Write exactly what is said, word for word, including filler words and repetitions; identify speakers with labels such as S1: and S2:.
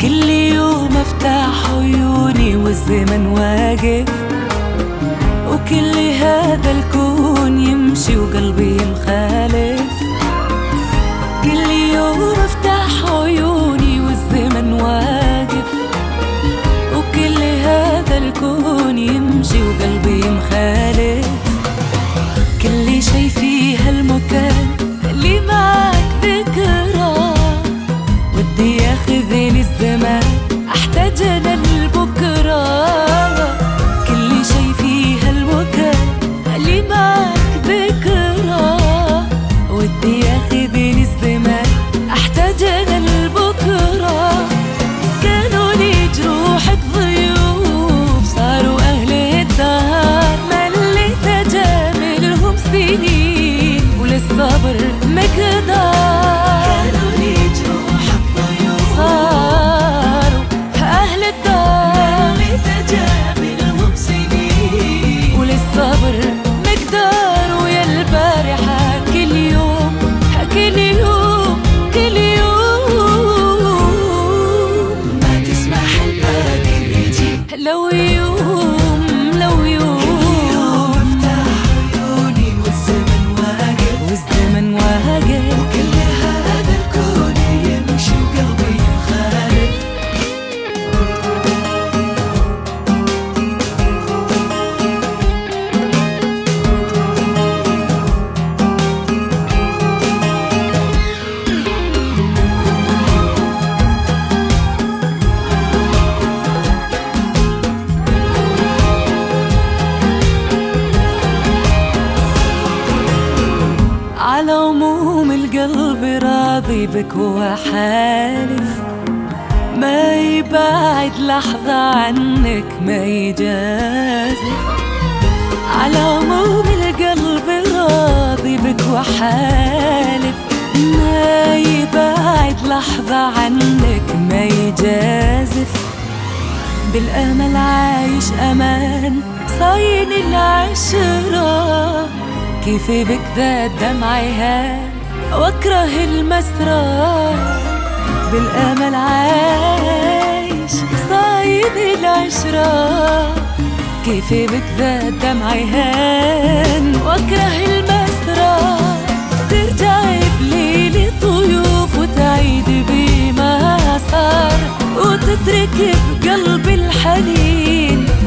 S1: كل يوم افتح عيوني والزمن واقف، وكل هذا الكون يمشي وقلبي مخالف. كل يوم افتح عيوني والزمن واقف، وكل هذا الكون يمشي وقلبي مخالف. كل شي في هالمكان اللي معك ذكرى، ودي ياخذني الزمان احتاج انا لبكره. كل شي في هالمكان اللي معك ذكرى، ودي ياخذني الزمان احتاج انا لبكره. كانوا لي جروحك ضيوف صاروا اهل الدهر، مليت اجاملهم سنين وللصبر مقدار. كانوا لي جروحك ضيوف صاروا اهل الدهر، مليت اجاملهم سنين وللصبر مقدار. ويا البارحة كل يوم كل يوم كل يوم ما تسمح الباقي يجي. لو يوم لو يوم افتح عيوني والزمن واقف، والزمن واقف، وكل هذا الكون يمشي وقلبي مخالف. على عموم القلب راضي بك وحالف، ما يبعد لحظة عنك ما يجازف. على عموم القلب راضي بك وحالف، ما يبعد لحظة عنك ما يجازف. بالأمل عايش أمان صاين العشرة، كيف بك ذا دمعي هان واكره المسرى. بالامل عايش صايد العشرة، كيف بك ذا دمعي هان واكره المسرى. ترجعي بليل طيوف وتعيد بما صار، وتترك بقلبي الحنين